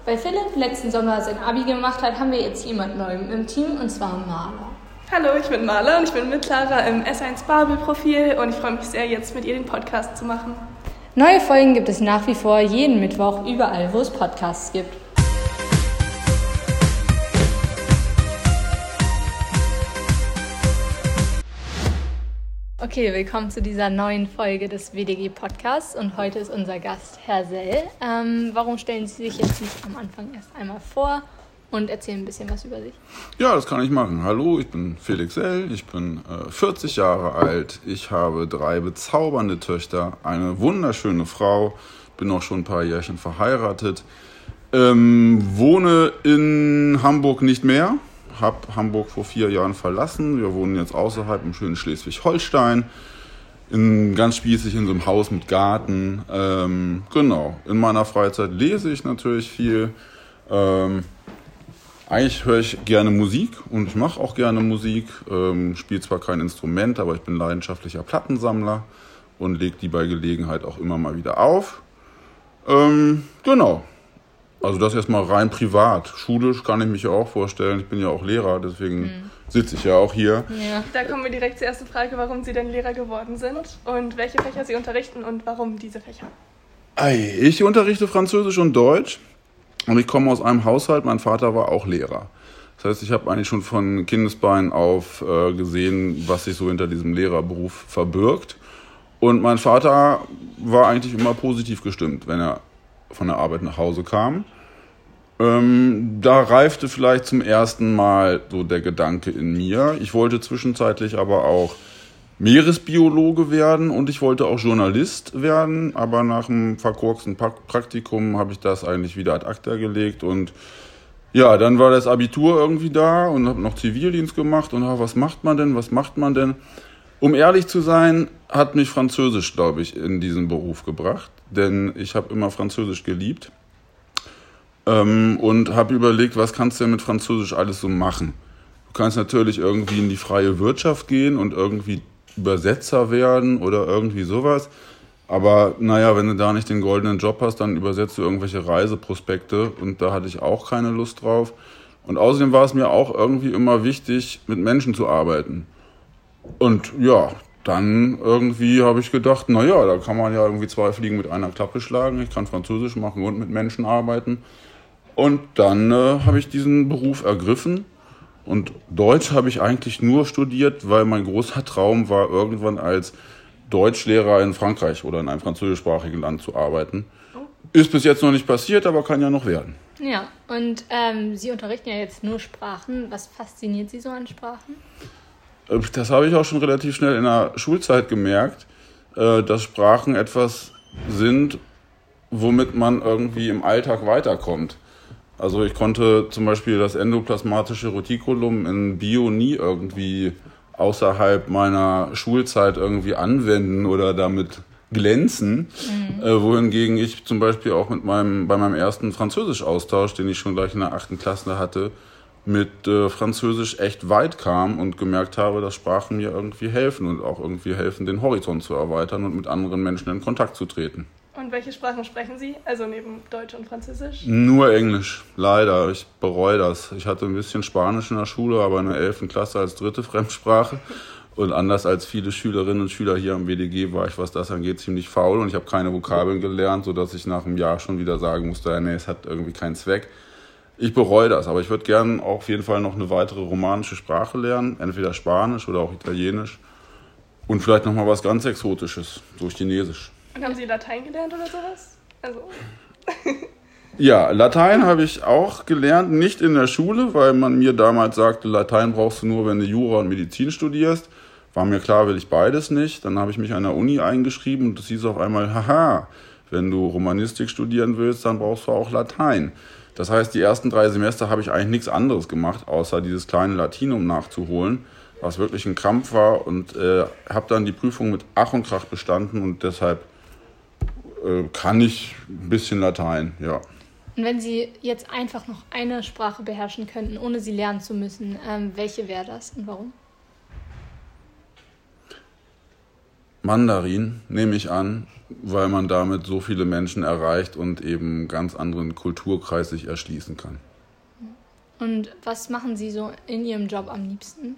Weil Philipp letzten Sommer sein Abi gemacht hat, haben wir jetzt jemand Neuem im Team, und zwar Marla. Hallo, ich bin Marla und ich bin mit Clara im S1 Babel-Profil und ich freue mich sehr, jetzt mit ihr den Podcast zu machen. Neue Folgen gibt es nach wie vor jeden Mittwoch überall, wo es Podcasts gibt. Okay, willkommen zu dieser neuen Folge des WDG-Podcasts und heute ist unser Gast Herr Sell. Warum stellen Sie sich jetzt nicht am Anfang erst einmal vor und erzählen ein bisschen was über sich? Ja, das kann ich machen. Hallo, ich bin Felix Sell, ich bin 40 Jahre alt, ich habe 3 bezaubernde Töchter, eine wunderschöne Frau, bin auch schon ein paar Jährchen verheiratet, wohne in Hamburg nicht mehr. Habe Hamburg vor 4 Jahren verlassen. Wir wohnen jetzt außerhalb im schönen Schleswig-Holstein. Ganz spießig in so einem Haus mit Garten. Genau. In meiner Freizeit lese ich natürlich viel. Eigentlich höre ich gerne Musik und ich mache auch gerne Musik. Spiele zwar kein Instrument, aber ich bin leidenschaftlicher Plattensammler und lege die bei Gelegenheit auch immer mal wieder auf. Genau. Also das erstmal rein privat. Schulisch kann ich mich ja auch vorstellen. Ich bin ja auch Lehrer, deswegen sitze ich ja auch hier. Ja. Da kommen wir direkt zur ersten Frage, warum Sie denn Lehrer geworden sind und welche Fächer Sie unterrichten und warum diese Fächer. Ich unterrichte Französisch und Deutsch und ich komme aus einem Haushalt, mein Vater war auch Lehrer. Das heißt, ich habe eigentlich schon von Kindesbein auf gesehen, was sich so hinter diesem Lehrerberuf verbirgt. Und mein Vater war eigentlich immer positiv gestimmt, wenn er von der Arbeit nach Hause kam. Da reifte vielleicht zum ersten Mal so der Gedanke in mir. Ich wollte zwischenzeitlich aber auch Meeresbiologe werden und ich wollte auch Journalist werden, aber nach einem verkorksten Praktikum habe ich das eigentlich wieder ad acta gelegt und ja, dann war das Abitur irgendwie da und habe noch Zivildienst gemacht und was macht man denn? Um ehrlich zu sein, hat mich Französisch, glaube ich, in diesen Beruf gebracht, denn ich habe immer Französisch geliebt und habe überlegt, was kannst du denn mit Französisch alles so machen? Du kannst natürlich irgendwie in die freie Wirtschaft gehen und irgendwie Übersetzer werden oder irgendwie sowas, aber naja, wenn du da nicht den goldenen Job hast, dann übersetzt du irgendwelche Reiseprospekte und da hatte ich auch keine Lust drauf. Und außerdem war es mir auch irgendwie immer wichtig, mit Menschen zu arbeiten. Und ja, dann irgendwie habe ich gedacht, naja, da kann man ja irgendwie 2 Fliegen mit einer Klappe schlagen. Ich kann Französisch machen und mit Menschen arbeiten. Und dann habe ich diesen Beruf ergriffen. Und Deutsch habe ich eigentlich nur studiert, weil mein großer Traum war, irgendwann als Deutschlehrer in Frankreich oder in einem französischsprachigen Land zu arbeiten. Ist bis jetzt noch nicht passiert, aber kann ja noch werden. Ja, und Sie unterrichten ja jetzt nur Sprachen. Was fasziniert Sie so an Sprachen? Das habe ich auch schon relativ schnell in der Schulzeit gemerkt, dass Sprachen etwas sind, womit man irgendwie im Alltag weiterkommt. Also ich konnte zum Beispiel das endoplasmatische Retikulum in Bio nie irgendwie außerhalb meiner Schulzeit irgendwie anwenden oder damit glänzen, wohingegen ich zum Beispiel auch bei meinem ersten Französisch-Austausch, den ich schon gleich in der 8. Klasse hatte, mit Französisch echt weit kam und gemerkt habe, dass Sprachen mir irgendwie helfen und auch irgendwie helfen, den Horizont zu erweitern und mit anderen Menschen in Kontakt zu treten. Und welche Sprachen sprechen Sie, also neben Deutsch und Französisch? Nur Englisch, leider. Ich bereue das. Ich hatte ein bisschen Spanisch in der Schule, aber in der 11. Klasse als 3. Fremdsprache. Und anders als viele Schülerinnen und Schüler hier am WDG war ich, was das angeht, ziemlich faul und ich habe keine Vokabeln gelernt, sodass ich nach einem Jahr schon wieder sagen musste, nee, es hat irgendwie keinen Zweck. Ich bereue das, aber ich würde gerne auch auf jeden Fall noch eine weitere romanische Sprache lernen, entweder Spanisch oder auch Italienisch und vielleicht noch mal was ganz Exotisches, so Chinesisch. Und haben Sie Latein gelernt oder sowas? Also. Ja, Latein habe ich auch gelernt, nicht in der Schule, weil man mir damals sagte, Latein brauchst du nur, wenn du Jura und Medizin studierst. War mir klar, will ich beides nicht. Dann habe ich mich an der Uni eingeschrieben und das hieß auf einmal, haha, wenn du Romanistik studieren willst, dann brauchst du auch Latein. Das heißt, die ersten 3 Semester habe ich eigentlich nichts anderes gemacht, außer dieses kleine Latinum nachzuholen, was wirklich ein Krampf war und habe dann die Prüfung mit Ach und Krach bestanden und deshalb kann ich ein bisschen Latein, ja. Und wenn Sie jetzt einfach noch eine Sprache beherrschen könnten, ohne sie lernen zu müssen, welche wäre das und warum? Mandarin, nehme ich an, weil man damit so viele Menschen erreicht und eben einen ganz anderen Kulturkreis sich erschließen kann. Und was machen Sie so in Ihrem Job am liebsten?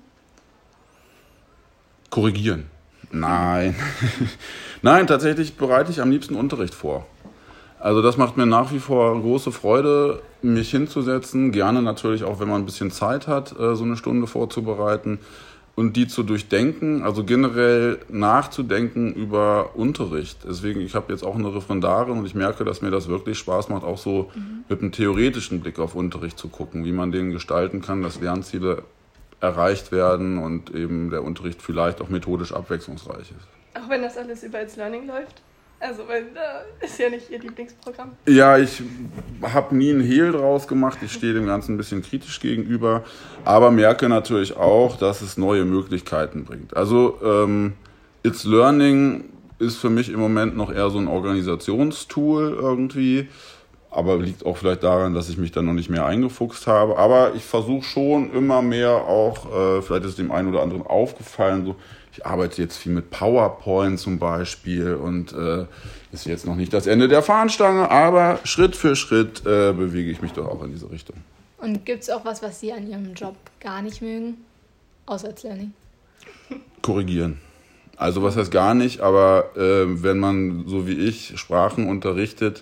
Korrigieren. Nein. Nein, tatsächlich bereite ich am liebsten Unterricht vor. Also das macht mir nach wie vor große Freude, mich hinzusetzen. Gerne natürlich auch, wenn man ein bisschen Zeit hat, so eine Stunde vorzubereiten und die zu durchdenken, also generell nachzudenken über Unterricht. Deswegen, ich habe jetzt auch eine Referendarin und ich merke, dass mir das wirklich Spaß macht, auch so mit einem theoretischen Blick auf Unterricht zu gucken, wie man den gestalten kann, dass Lernziele erreicht werden und eben der Unterricht vielleicht auch methodisch abwechslungsreich ist. Auch wenn das alles über It's Learning läuft? Also, weil ist ja nicht Ihr Lieblingsprogramm. Ja, ich habe nie einen Hehl draus gemacht. Ich stehe dem Ganzen ein bisschen kritisch gegenüber, aber merke natürlich auch, dass es neue Möglichkeiten bringt. Also It's Learning ist für mich im Moment noch eher so ein Organisationstool irgendwie, aber liegt auch vielleicht daran, dass ich mich da noch nicht mehr eingefuchst habe. Aber ich versuche schon immer mehr auch, vielleicht ist dem einen oder anderen aufgefallen, so, ich arbeite jetzt viel mit PowerPoint zum Beispiel und ist jetzt noch nicht das Ende der Fahnenstange, aber Schritt für Schritt bewege ich mich doch auch in diese Richtung. Und gibt es auch was Sie an Ihrem Job gar nicht mögen, außer It's Learning? Korrigieren. Also was heißt gar nicht, aber wenn man, so wie ich, Sprachen unterrichtet,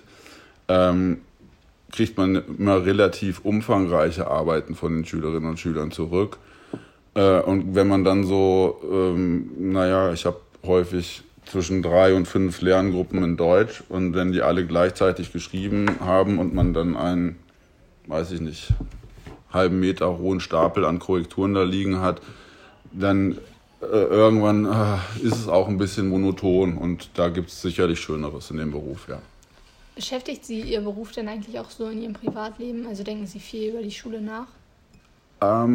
kriegt man immer relativ umfangreiche Arbeiten von den Schülerinnen und Schülern zurück. Und wenn man dann so, ich habe häufig zwischen 3 und 5 Lerngruppen in Deutsch und wenn die alle gleichzeitig geschrieben haben und man dann einen, weiß ich nicht, halben Meter hohen Stapel an Korrekturen da liegen hat, dann irgendwann ist es auch ein bisschen monoton und da gibt es sicherlich Schöneres in dem Beruf, ja. Beschäftigt Sie Ihr Beruf denn eigentlich auch so in Ihrem Privatleben? Also denken Sie viel über die Schule nach? Ja,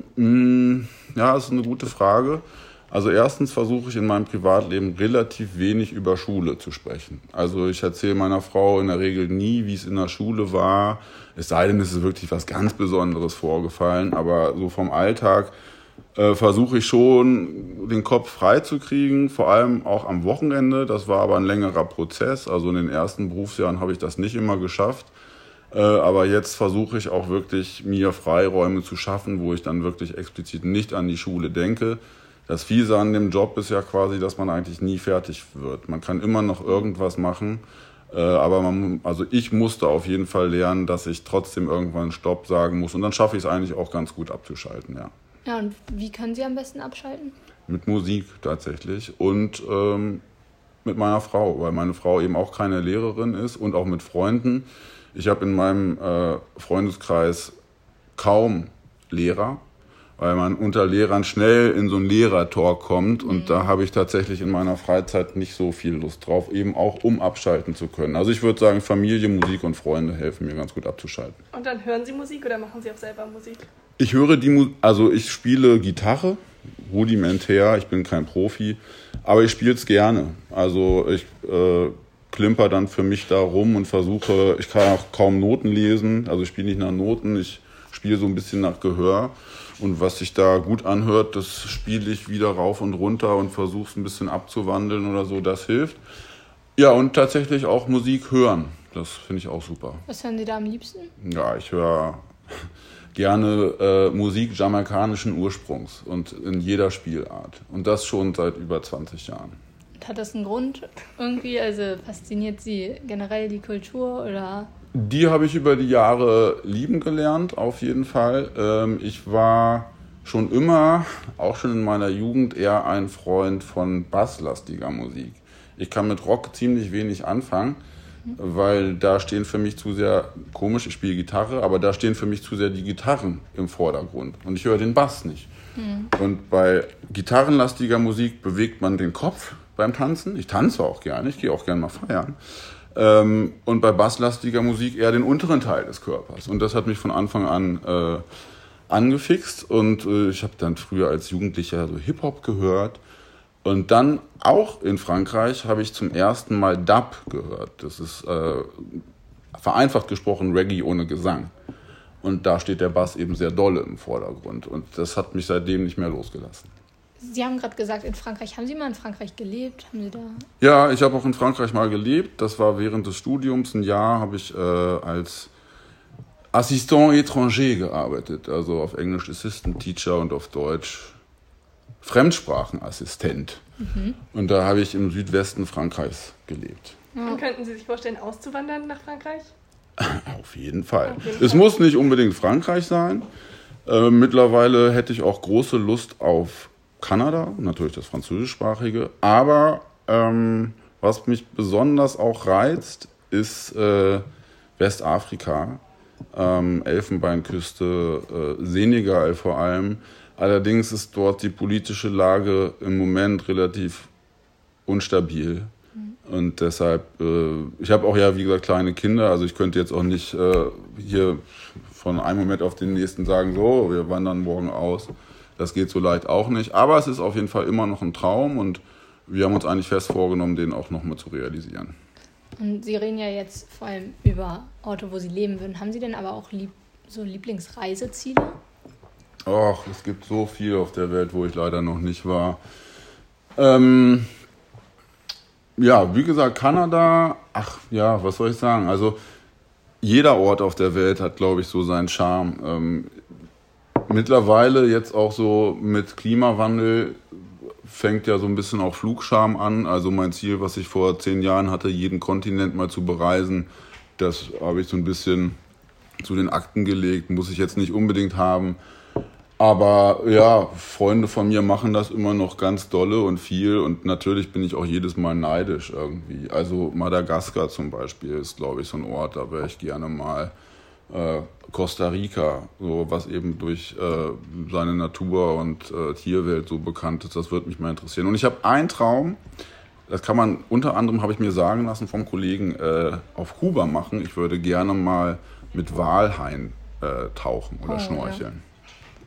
das ist eine gute Frage. Also erstens versuche ich in meinem Privatleben relativ wenig über Schule zu sprechen. Also ich erzähle meiner Frau in der Regel nie, wie es in der Schule war. Es sei denn, es ist wirklich was ganz Besonderes vorgefallen. Aber so vom Alltag versuche ich schon, den Kopf frei zu kriegen, vor allem auch am Wochenende. Das war aber ein längerer Prozess. Also in den ersten Berufsjahren habe ich das nicht immer geschafft. Aber jetzt versuche ich auch wirklich, mir Freiräume zu schaffen, wo ich dann wirklich explizit nicht an die Schule denke. Das Fiese an dem Job ist ja quasi, dass man eigentlich nie fertig wird. Man kann immer noch irgendwas machen, aber ich musste auf jeden Fall lernen, dass ich trotzdem irgendwann Stopp sagen muss. Und dann schaffe ich es eigentlich auch ganz gut abzuschalten, ja. Ja, und wie können Sie am besten abschalten? Mit Musik tatsächlich und mit meiner Frau, weil meine Frau eben auch keine Lehrerin ist und auch mit Freunden. Ich habe in meinem Freundeskreis kaum Lehrer, weil man unter Lehrern schnell in so einen Lehrertalk kommt und da habe ich tatsächlich in meiner Freizeit nicht so viel Lust drauf, eben auch um abschalten zu können. Also ich würde sagen, Familie, Musik und Freunde helfen mir ganz gut abzuschalten. Und dann hören Sie Musik oder machen Sie auch selber Musik? Ich höre ich spiele Gitarre, rudimentär, ich bin kein Profi, aber ich spiele es gerne. Also ich klimper dann für mich da rum und versuche, ich kann auch kaum Noten lesen, also ich spiele nicht nach Noten, ich spiele so ein bisschen nach Gehör und was sich da gut anhört, das spiele ich wieder rauf und runter und versuche es ein bisschen abzuwandeln oder so, das hilft. Ja, und tatsächlich auch Musik hören, das finde ich auch super. Was hören Sie da am liebsten? Ja, ich höre gerne Musik jamaikanischen Ursprungs und in jeder Spielart und das schon seit über 20 Jahren. Hat das einen Grund irgendwie? Also fasziniert Sie generell die Kultur oder? Die habe ich über die Jahre lieben gelernt, auf jeden Fall. Ich war schon immer, auch schon in meiner Jugend, eher ein Freund von basslastiger Musik. Ich kann mit Rock ziemlich wenig anfangen, weil da stehen für mich zu sehr, komisch, ich spiele Gitarre, aber da stehen für mich zu sehr die Gitarren im Vordergrund und ich höre den Bass nicht. Und bei gitarrenlastiger Musik bewegt man den Kopf beim Tanzen. Ich tanze auch gerne, ich gehe auch gerne mal feiern. Und bei basslastiger Musik eher den unteren Teil des Körpers. Und das hat mich von Anfang an angefixt. Und ich habe dann früher als Jugendlicher so Hip-Hop gehört. Und dann auch in Frankreich habe ich zum ersten Mal Dub gehört. Das ist vereinfacht gesprochen Reggae ohne Gesang. Und da steht der Bass eben sehr dolle im Vordergrund. Und das hat mich seitdem nicht mehr losgelassen. Sie haben gerade gesagt, in Frankreich. Haben Sie mal in Frankreich gelebt? Haben Sie da? Ja, ich habe auch in Frankreich mal gelebt. Das war während des Studiums. Ein Jahr habe ich als Assistant étranger gearbeitet. Also auf Englisch Assistant Teacher und auf Deutsch Fremdsprachenassistent. Und da habe ich im Südwesten Frankreichs gelebt. Und könnten Sie sich vorstellen, auszuwandern nach Frankreich? Auf jeden Fall. Es muss nicht unbedingt Frankreich sein. Mittlerweile hätte ich auch große Lust auf Kanada, natürlich das französischsprachige. Aber was mich besonders auch reizt, ist Westafrika, Elfenbeinküste, Senegal vor allem. Allerdings ist dort die politische Lage im Moment relativ instabil. Und deshalb, ich habe auch ja, wie gesagt, kleine Kinder, also ich könnte jetzt auch nicht hier von einem Moment auf den nächsten sagen, so, wir wandern morgen aus. Das geht so leicht auch nicht. Aber es ist auf jeden Fall immer noch ein Traum und wir haben uns eigentlich fest vorgenommen, den auch nochmal zu realisieren. Und Sie reden ja jetzt vor allem über Orte, wo Sie leben würden. Haben Sie denn aber auch so Lieblingsreiseziele? Ach, es gibt so viel auf der Welt, wo ich leider noch nicht war. Ja, wie gesagt, Kanada, was soll ich sagen? Also jeder Ort auf der Welt hat, glaube ich, so seinen Charme. Mittlerweile jetzt auch so mit Klimawandel fängt ja so ein bisschen auch Flugscham an. Also mein Ziel, was ich vor 10 Jahren hatte, jeden Kontinent mal zu bereisen, das habe ich so ein bisschen zu den Akten gelegt. Muss ich jetzt nicht unbedingt haben. Aber ja, Freunde von mir machen das immer noch ganz dolle und viel und natürlich bin ich auch jedes Mal neidisch irgendwie. Also Madagaskar zum Beispiel ist, glaube ich, so ein Ort, da wäre ich gerne mal. Costa Rica, so was eben durch seine Natur und Tierwelt so bekannt ist, das würde mich mal interessieren. Und ich habe einen Traum, das kann man unter anderem, habe ich mir sagen lassen vom Kollegen, auf Kuba machen. Ich würde gerne mal mit Walhaien tauchen oder schnorcheln. Ja.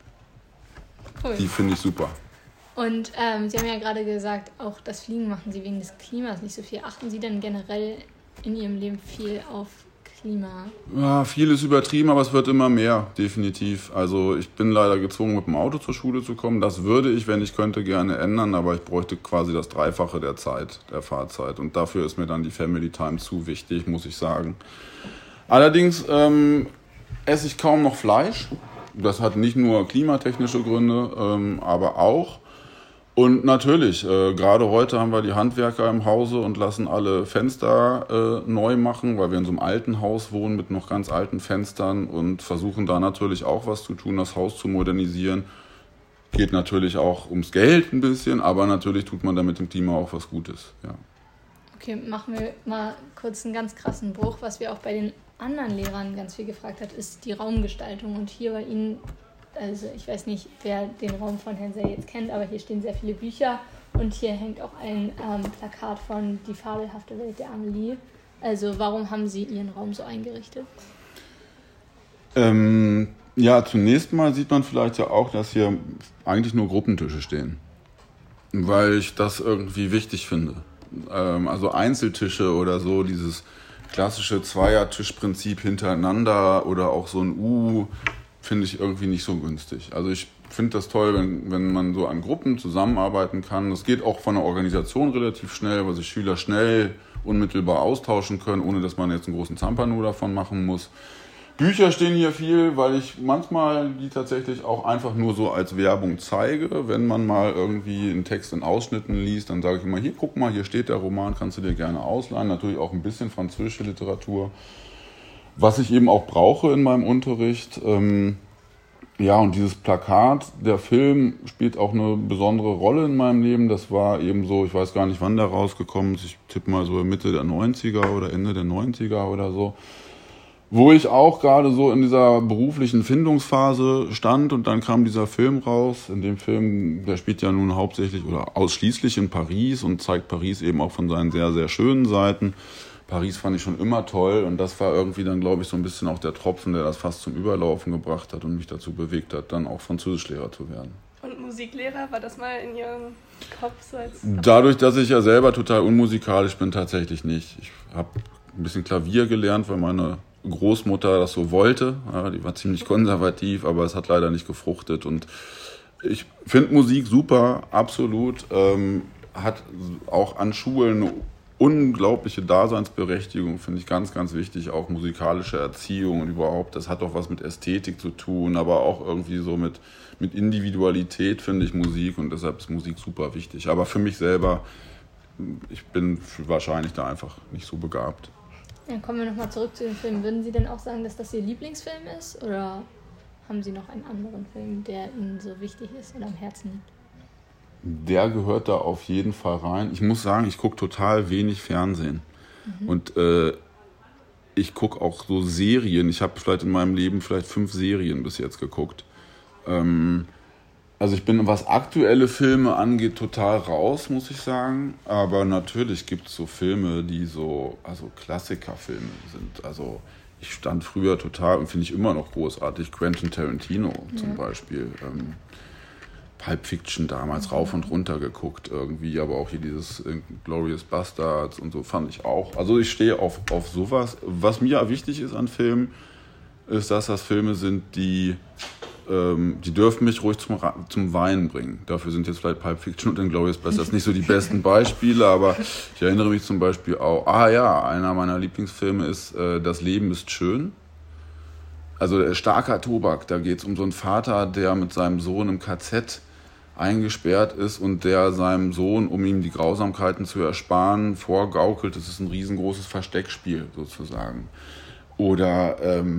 Cool. Die finde ich super. Und Sie haben ja gerade gesagt, auch das Fliegen machen Sie wegen des Klimas nicht so viel. Achten Sie denn generell in Ihrem Leben viel auf Klima? Ja, viel ist übertrieben, aber es wird immer mehr, definitiv. Also ich bin leider gezwungen, mit dem Auto zur Schule zu kommen. Das würde ich, wenn ich könnte, gerne ändern, aber ich bräuchte quasi das Dreifache der Zeit, der Fahrzeit. Und dafür ist mir dann die Family Time zu wichtig, muss ich sagen. Allerdings esse ich kaum noch Fleisch. Das hat nicht nur klimatechnische Gründe, aber auch. Und natürlich, gerade heute haben wir die Handwerker im Hause und lassen alle Fenster neu machen, weil wir in so einem alten Haus wohnen mit noch ganz alten Fenstern und versuchen da natürlich auch was zu tun, das Haus zu modernisieren. Geht natürlich auch ums Geld ein bisschen, aber natürlich tut man damit dem Klima auch was Gutes. Ja. Okay, machen wir mal kurz einen ganz krassen Bruch. Was wir auch bei den anderen Lehrern ganz viel gefragt hat, ist die Raumgestaltung. Und hier bei Ihnen, also ich weiß nicht, wer den Raum von Herrn Sell jetzt kennt, aber hier stehen sehr viele Bücher und hier hängt auch ein Plakat von Die fabelhafte Welt der Amelie. Also warum haben Sie Ihren Raum so eingerichtet? Ja, zunächst mal sieht man vielleicht ja auch, dass hier eigentlich nur Gruppentische stehen, weil ich das irgendwie wichtig finde. Also Einzeltische oder so, dieses klassische Zweiertischprinzip hintereinander oder auch so ein U, finde ich irgendwie nicht so günstig. Also ich finde das toll, wenn man so an Gruppen zusammenarbeiten kann. Das geht auch von der Organisation relativ schnell, weil sich Schüler schnell unmittelbar austauschen können, ohne dass man jetzt einen großen Zampano davon machen muss. Bücher stehen hier viel, weil ich manchmal die tatsächlich auch einfach nur so als Werbung zeige. Wenn man mal irgendwie einen Text in Ausschnitten liest, dann sage ich immer, hier, guck mal, hier steht der Roman, kannst du dir gerne ausleihen. Natürlich auch ein bisschen französische Literatur, was ich eben auch brauche in meinem Unterricht. Ja, und dieses Plakat, der Film spielt auch eine besondere Rolle in meinem Leben. Das war eben so, ich weiß gar nicht, wann der rausgekommen ist. Ich tippe mal so Mitte der 90er oder Ende der 90er oder so. Wo ich auch gerade so in dieser beruflichen Findungsphase stand und dann kam dieser Film raus. In dem Film, der spielt ja nun hauptsächlich oder ausschließlich in Paris und zeigt Paris eben auch von seinen sehr, sehr schönen Seiten. Paris fand ich schon immer toll und das war irgendwie dann, glaube ich, so ein bisschen auch der Tropfen, der das fast zum Überlaufen gebracht hat und mich dazu bewegt hat, dann auch Französischlehrer zu werden. Und Musiklehrer, war das mal in Ihrem Kopf so als... Dadurch, dass ich ja selber total unmusikalisch bin, tatsächlich nicht. Ich habe ein bisschen Klavier gelernt, weil meine Großmutter das so wollte. Ja, die war ziemlich konservativ, aber es hat leider nicht gefruchtet und Ich finde Musik super, absolut. Hat auch an Schulen eine unglaubliche Daseinsberechtigung, finde ich ganz, ganz wichtig. Auch musikalische Erziehung und überhaupt, das hat auch was mit Ästhetik zu tun, aber auch irgendwie so mit Individualität, finde ich Musik, und deshalb ist Musik super wichtig. Aber für mich selber, ich bin wahrscheinlich da einfach nicht so begabt. Dann kommen wir nochmal zurück zu den Filmen. Würden Sie denn auch sagen, dass das Ihr Lieblingsfilm ist? Oder haben Sie noch einen anderen Film, der Ihnen so wichtig ist oder am Herzen liegt? Der gehört da auf jeden Fall rein. Ich muss sagen, ich gucke total wenig Fernsehen. Und ich gucke auch so Serien. Ich habe vielleicht in meinem Leben 5 Serien bis jetzt geguckt. Also ich bin, was aktuelle Filme angeht, total raus, muss ich sagen. Aber natürlich gibt es so Filme, die so, also Klassikerfilme sind. Also ich stand früher total, und finde ich immer noch großartig, Quentin Tarantino zum Beispiel. Pulp Fiction damals rauf und runter geguckt irgendwie, aber auch hier dieses Glorious Bastards und so fand ich auch. Also ich stehe auf sowas. Was mir wichtig ist an Filmen, ist, dass das Filme sind, die dürfen mich ruhig zum Weinen bringen. Dafür sind jetzt vielleicht Pulp Fiction und Glorious Bastards nicht so die besten Beispiele, aber ich erinnere mich zum Beispiel auch, einer meiner Lieblingsfilme ist Das Leben ist schön. Also starker Tobak, da geht es um so einen Vater, der mit seinem Sohn im KZ eingesperrt ist und der seinem Sohn, um ihm die Grausamkeiten zu ersparen, vorgaukelt, das ist ein riesengroßes Versteckspiel sozusagen. Oder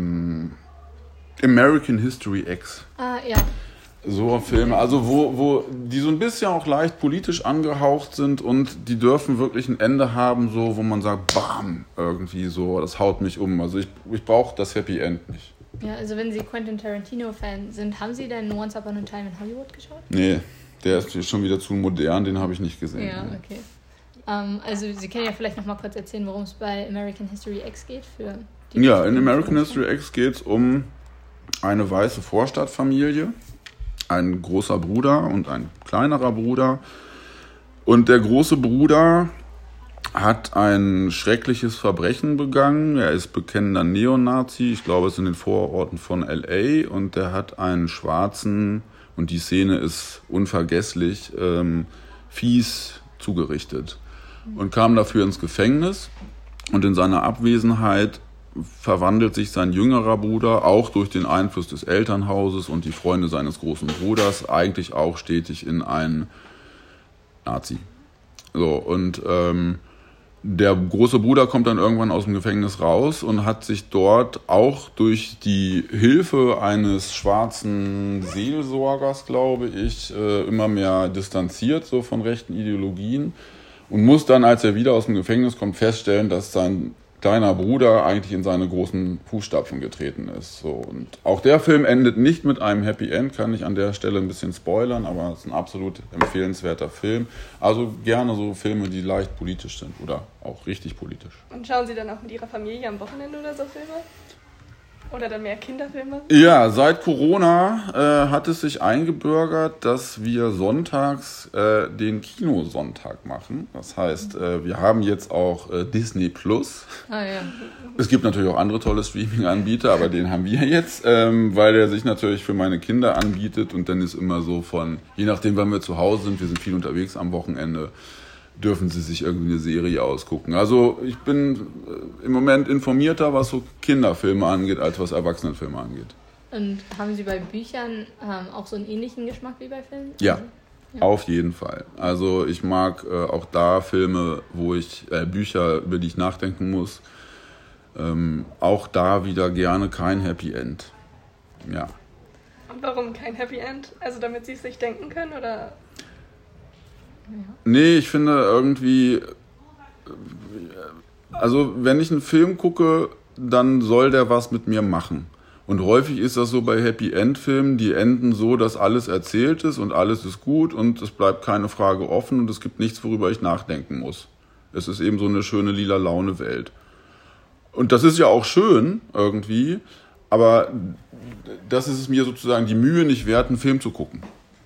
American History X. Ja. So Filme, also wo die so ein bisschen auch leicht politisch angehaucht sind und die dürfen wirklich ein Ende haben, so wo man sagt, bam, irgendwie so, das haut mich um. Also ich brauche das Happy End nicht. Ja, also wenn Sie Quentin Tarantino-Fan sind, haben Sie denn Once Upon a Time in Hollywood geschaut? Nee, der ist schon wieder zu modern, den habe ich nicht gesehen. Ja, okay. Also Sie können ja vielleicht noch mal kurz erzählen, worum es bei American History X geht. Ja, in American History X geht es um eine weiße Vorstadtfamilie, ein großer Bruder und ein kleinerer Bruder. Und der große Bruder hat ein schreckliches Verbrechen begangen. Er ist bekennender Neonazi, ich glaube, es ist in den Vororten von L.A. Und der hat einen Schwarzen, und die Szene ist unvergesslich, fies zugerichtet. Und kam dafür ins Gefängnis. Und in seiner Abwesenheit verwandelt sich sein jüngerer Bruder, auch durch den Einfluss des Elternhauses und die Freunde seines großen Bruders, eigentlich auch stetig in einen Nazi. So, und der große Bruder kommt dann irgendwann aus dem Gefängnis raus und hat sich dort auch durch die Hilfe eines schwarzen Seelsorgers, glaube ich, immer mehr distanziert so von rechten Ideologien und muss dann, als er wieder aus dem Gefängnis kommt, feststellen, dass sein kleiner Bruder eigentlich in seine großen Fußstapfen getreten ist. So. Und auch der Film endet nicht mit einem Happy End, kann ich an der Stelle ein bisschen spoilern, aber es ist ein absolut empfehlenswerter Film. Also gerne so Filme, die leicht politisch sind oder auch richtig politisch. Und schauen Sie dann auch mit Ihrer Familie am Wochenende oder so Filme? Oder dann mehr Kinderfilme? Ja, seit Corona hat es sich eingebürgert, dass wir sonntags den Kinosonntag machen. Das heißt, wir haben jetzt auch Disney Plus. Ah ja. Es gibt natürlich auch andere tolle Streaming-Anbieter, aber den haben wir jetzt, weil der sich natürlich für meine Kinder anbietet. Und dann ist immer so je nachdem, wann wir zu Hause sind, wir sind viel unterwegs am Wochenende, dürfen sie sich irgendwie eine Serie ausgucken. Also ich bin im Moment informierter, was so Kinderfilme angeht, als was Erwachsenenfilme angeht. Und haben Sie bei Büchern auch so einen ähnlichen Geschmack wie bei Filmen? Ja, auf jeden Fall. Also ich mag auch da Filme, Bücher, über die ich nachdenken muss. Auch da wieder gerne kein Happy End. Ja. Und warum kein Happy End? Also damit Sie es sich denken können, oder? Nee, ich finde irgendwie, also wenn ich einen Film gucke, dann soll der was mit mir machen. Und häufig ist das so bei Happy End Filmen, die enden so, dass alles erzählt ist und alles ist gut und es bleibt keine Frage offen und es gibt nichts, worüber ich nachdenken muss. Es ist eben so eine schöne lila Laune Welt. Und das ist ja auch schön irgendwie, aber das ist es mir sozusagen die Mühe nicht wert, einen Film zu gucken.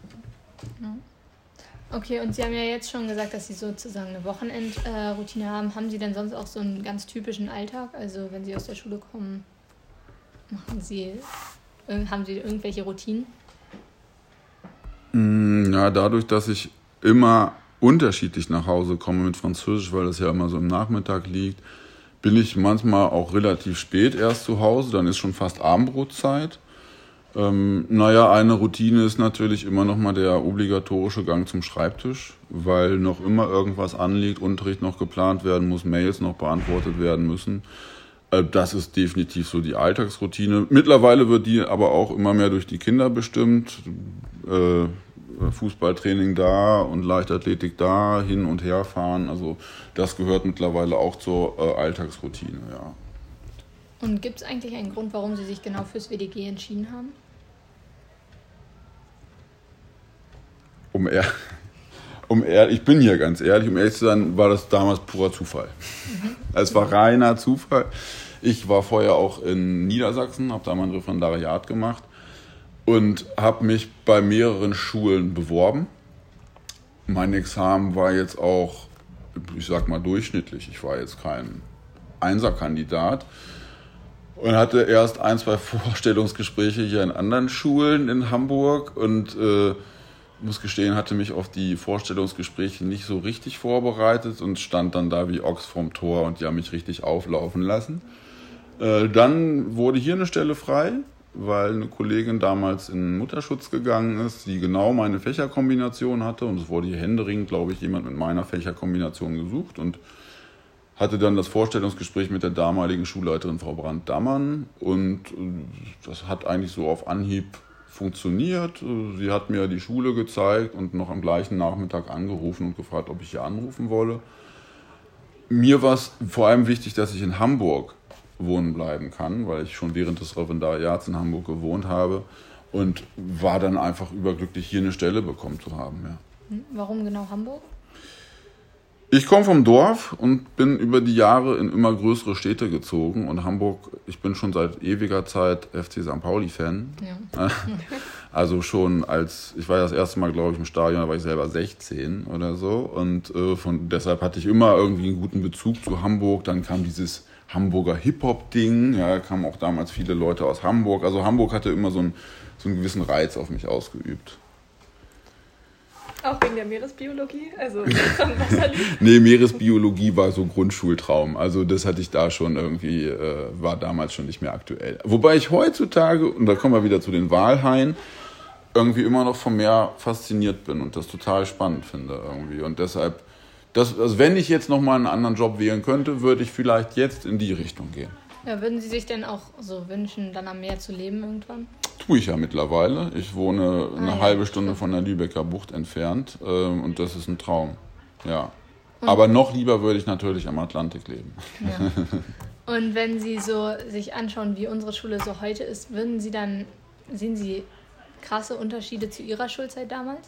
Okay, und Sie haben ja jetzt schon gesagt, dass Sie sozusagen eine Wochenendroutine haben. Haben Sie denn sonst auch so einen ganz typischen Alltag? Also wenn Sie aus der Schule kommen, haben Sie irgendwelche Routinen? Ja, dadurch, dass ich immer unterschiedlich nach Hause komme mit Französisch, weil das ja immer so im Nachmittag liegt, bin ich manchmal auch relativ spät erst zu Hause, dann ist schon fast Abendbrotzeit. Eine Routine ist natürlich immer noch mal der obligatorische Gang zum Schreibtisch, weil noch immer irgendwas anliegt, Unterricht noch geplant werden muss, Mails noch beantwortet werden müssen. Das ist definitiv so die Alltagsroutine. Mittlerweile wird die aber auch immer mehr durch die Kinder bestimmt. Fußballtraining da und Leichtathletik da, hin und her fahren. Also das gehört mittlerweile auch zur Alltagsroutine, ja. Und gibt es eigentlich einen Grund, warum Sie sich genau fürs WDG entschieden haben? Ich bin hier ganz ehrlich, um ehrlich zu sein, war das damals purer Zufall. Es war reiner Zufall. Ich war vorher auch in Niedersachsen, habe da mein Referendariat gemacht und habe mich bei mehreren Schulen beworben. Mein Examen war jetzt auch, ich sag mal, durchschnittlich. Ich war jetzt kein Einserkandidat und hatte erst 1-2 Vorstellungsgespräche hier in anderen Schulen in Hamburg und muss gestehen, hatte mich auf die Vorstellungsgespräche nicht so richtig vorbereitet und stand dann da wie Ochs vorm Tor und die haben mich richtig auflaufen lassen. Dann wurde hier eine Stelle frei, weil eine Kollegin damals in Mutterschutz gegangen ist, die genau meine Fächerkombination hatte und es wurde hier händeringend, glaube ich, jemand mit meiner Fächerkombination gesucht und hatte dann das Vorstellungsgespräch mit der damaligen Schulleiterin Frau Brandt-Dammann und das hat eigentlich so auf Anhieb funktioniert. Sie hat mir die Schule gezeigt und noch am gleichen Nachmittag angerufen und gefragt, ob ich hier anrufen wolle. Mir war es vor allem wichtig, dass ich in Hamburg wohnen bleiben kann, weil ich schon während des Referendariats in Hamburg gewohnt habe und war dann einfach überglücklich, hier eine Stelle bekommen zu haben. Ja. Warum genau Hamburg? Ich komme vom Dorf und bin über die Jahre in immer größere Städte gezogen und Hamburg, ich bin schon seit ewiger Zeit FC St. Pauli-Fan. Ja. Also schon ich war das erste Mal, glaube ich, im Stadion, da war ich selber 16 oder so und deshalb hatte ich immer irgendwie einen guten Bezug zu Hamburg. Dann kam dieses Hamburger Hip-Hop-Ding, ja, kamen auch damals viele Leute aus Hamburg. Also Hamburg hatte immer so einen gewissen Reiz auf mich ausgeübt. Auch wegen der Meeresbiologie? Also am Wasser liegt? Nee, Meeresbiologie war so Grundschultraum. Also das hatte ich da schon irgendwie, war damals schon nicht mehr aktuell. Wobei ich heutzutage, und da kommen wir wieder zu den Walhaien, irgendwie immer noch vom Meer fasziniert bin und das total spannend finde irgendwie. Und deshalb, also wenn ich jetzt nochmal einen anderen Job wählen könnte, würde ich vielleicht jetzt in die Richtung gehen. Ja, würden Sie sich denn auch so wünschen, dann am Meer zu leben irgendwann? Tue ich ja mittlerweile. Ich wohne eine halbe Stunde von der Lübecker Bucht entfernt und das ist ein Traum. Ja. Aber noch lieber würde ich natürlich am Atlantik leben. Ja. Und wenn Sie so sich anschauen, wie unsere Schule so heute ist, sehen Sie krasse Unterschiede zu Ihrer Schulzeit damals?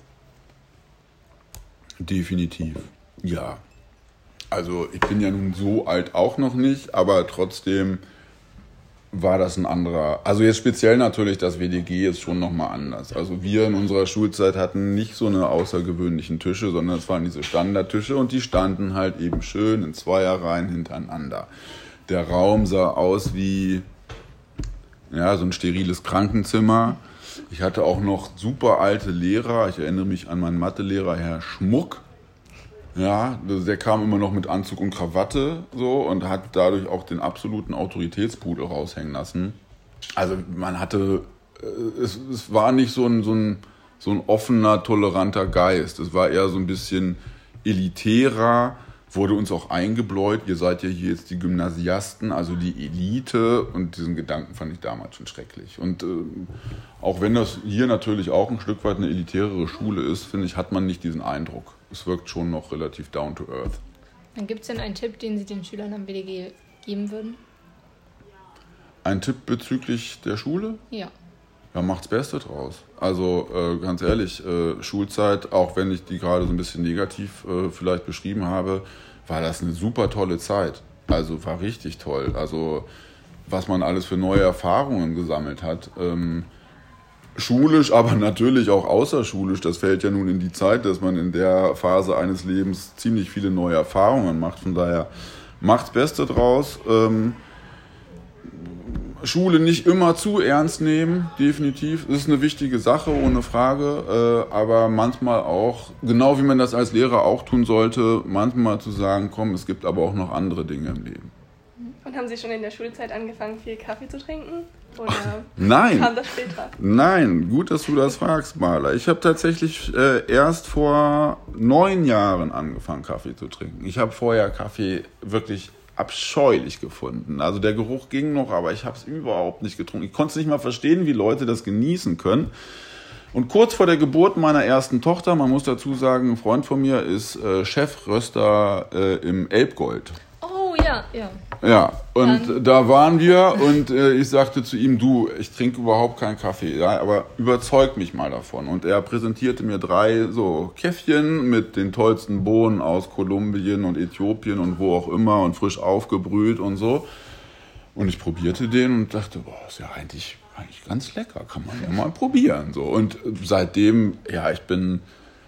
Definitiv, ja. Also ich bin ja nun so alt auch noch nicht, aber trotzdem war das ein anderer. Also jetzt speziell natürlich das WDG ist schon nochmal anders. Also wir in unserer Schulzeit hatten nicht so eine außergewöhnlichen Tische, sondern es waren diese Standardtische und die standen halt eben schön in Zweierreihen hintereinander. Der Raum sah aus wie so ein steriles Krankenzimmer. Ich hatte auch noch super alte Lehrer. Ich erinnere mich an meinen Mathelehrer, Herr Schmuck. Ja, der kam immer noch mit Anzug und Krawatte so und hat dadurch auch den absoluten Autoritätspudel raushängen lassen. Also man hatte, es war nicht so ein offener, toleranter Geist. Es war eher so ein bisschen elitärer, wurde uns auch eingebläut. Ihr seid ja hier jetzt die Gymnasiasten, also die Elite und diesen Gedanken fand ich damals schon schrecklich. Und auch wenn das hier natürlich auch ein Stück weit eine elitärere Schule ist, finde ich, hat man nicht diesen Eindruck. Es wirkt schon noch relativ down to earth. Dann gibt es denn einen Tipp, den Sie den Schülern am WDG geben würden? Ein Tipp bezüglich der Schule? Ja. Ja, macht's Beste draus. Also ganz ehrlich, Schulzeit, auch wenn ich die gerade so ein bisschen negativ vielleicht beschrieben habe, war das eine super tolle Zeit. Also war richtig toll. Also was man alles für neue Erfahrungen gesammelt hat. Schulisch, aber natürlich auch außerschulisch. Das fällt ja nun in die Zeit, dass man in der Phase eines Lebens ziemlich viele neue Erfahrungen macht. Von daher macht's Beste draus. Schule nicht immer zu ernst nehmen, definitiv. Das ist eine wichtige Sache, ohne Frage. Aber manchmal auch, genau wie man das als Lehrer auch tun sollte, manchmal zu sagen, komm, es gibt aber auch noch andere Dinge im Leben. Und haben Sie schon in der Schulzeit angefangen, viel Kaffee zu trinken? Oder Nein. kam das später? Nein, gut, dass du das fragst, Marla. Ich habe tatsächlich erst vor 9 Jahren angefangen, Kaffee zu trinken. Ich habe vorher Kaffee wirklich abscheulich gefunden. Also der Geruch ging noch, aber ich habe es überhaupt nicht getrunken. Ich konnte es nicht mal verstehen, wie Leute das genießen können. Und kurz vor der Geburt meiner ersten Tochter, man muss dazu sagen, ein Freund von mir ist Chefröster im Elbgold. Oh, ja. Ja, und da waren wir und ich sagte zu ihm, du, ich trinke überhaupt keinen Kaffee, ja, aber überzeug mich mal davon. Und er präsentierte mir 3 so Käffchen mit den tollsten Bohnen aus Kolumbien und Äthiopien und wo auch immer und frisch aufgebrüht und so. Und ich probierte den und dachte, boah, ist ja eigentlich ganz lecker, kann man ja mal probieren. So. Und seitdem, ja, ich bin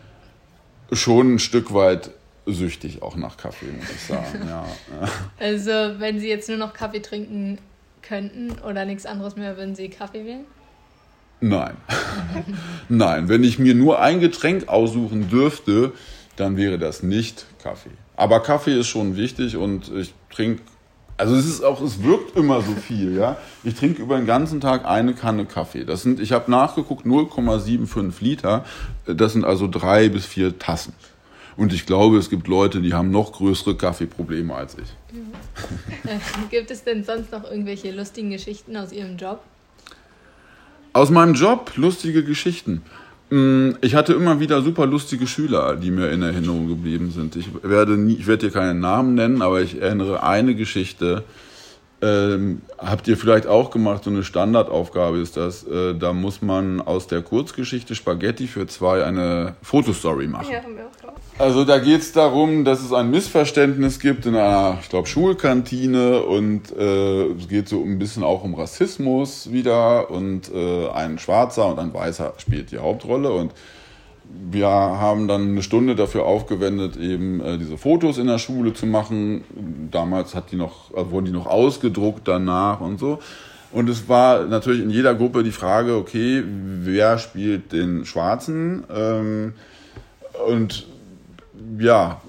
schon ein Stück weit süchtig auch nach Kaffee, muss ich sagen. Ja. Also, wenn Sie jetzt nur noch Kaffee trinken könnten oder nichts anderes mehr, würden Sie Kaffee wählen? Nein. Nein, wenn ich mir nur ein Getränk aussuchen dürfte, dann wäre das nicht Kaffee. Aber Kaffee ist schon wichtig und ich trinke, also es wirkt immer so viel, ja. Ich trinke über den ganzen Tag eine Kanne Kaffee. Ich habe nachgeguckt, 0,75 Liter, das sind also 3 bis 4 Tassen. Und ich glaube, es gibt Leute, die haben noch größere Kaffeeprobleme als ich. Gibt es denn sonst noch irgendwelche lustigen Geschichten aus Ihrem Job? Aus meinem Job lustige Geschichten. Ich hatte immer wieder super lustige Schüler, die mir in Erinnerung geblieben sind. Ich werde hier keine Namen nennen, aber ich erinnere eine Geschichte. Habt ihr vielleicht auch gemacht, so eine Standardaufgabe ist das. Da muss man aus der Kurzgeschichte Spaghetti für 2 eine Fotostory machen. Ja, haben wir auch gemacht. Also da geht es darum, dass es ein Missverständnis gibt in einer, ich glaube, Schulkantine und es geht so ein bisschen auch um Rassismus wieder und ein Schwarzer und ein Weißer spielt die Hauptrolle und wir haben dann eine Stunde dafür aufgewendet, eben diese Fotos in der Schule zu machen. Damals wurden die noch ausgedruckt danach und so. Und es war natürlich in jeder Gruppe die Frage, okay, wer spielt den Schwarzen? Und ja,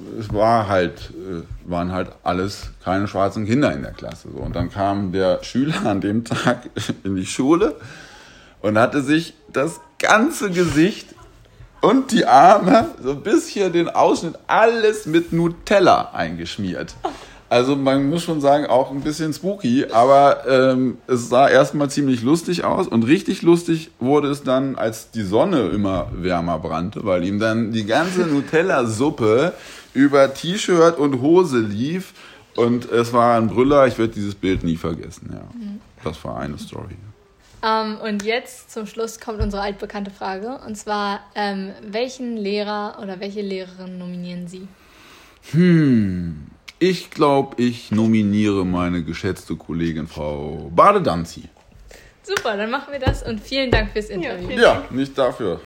waren halt alles keine schwarzen Kinder in der Klasse. So. Und dann kam der Schüler an dem Tag in die Schule und hatte sich das ganze Gesicht und die Arme, so bis hier den Ausschnitt, alles mit Nutella eingeschmiert. Also man muss schon sagen, auch ein bisschen spooky, aber es sah erstmal ziemlich lustig aus und richtig lustig wurde es dann, als die Sonne immer wärmer brannte, weil ihm dann die ganze Nutella-Suppe über T-Shirt und Hose lief und es war ein Brüller, ich werde dieses Bild nie vergessen. Ja. Das war eine Story. Und jetzt zum Schluss kommt unsere altbekannte Frage. Und zwar, welchen Lehrer oder welche Lehrerin nominieren Sie? Ich glaube, ich nominiere meine geschätzte Kollegin Frau Badedanzi. Super, dann machen wir das und vielen Dank fürs Interview. Ja, nicht dafür.